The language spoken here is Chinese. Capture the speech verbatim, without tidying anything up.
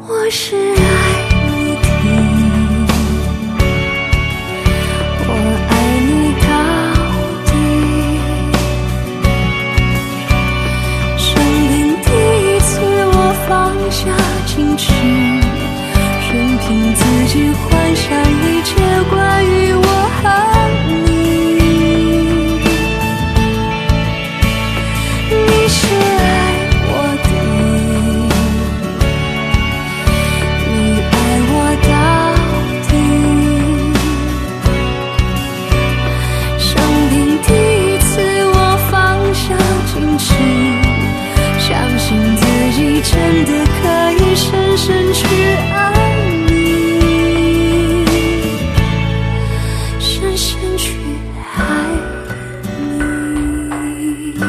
我是爱不停，我爱你到底。生平第一次我放下矜持，任凭自己